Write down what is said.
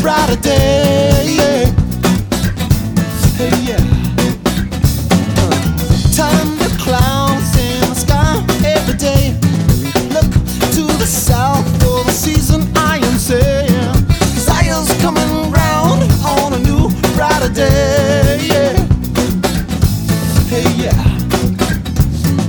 brighter day. Yeah. Hey, yeah. Thunder clouds in the sky every day. Look to the south for the season, I am saying. Zion's coming round on a new brighter day. Yeah.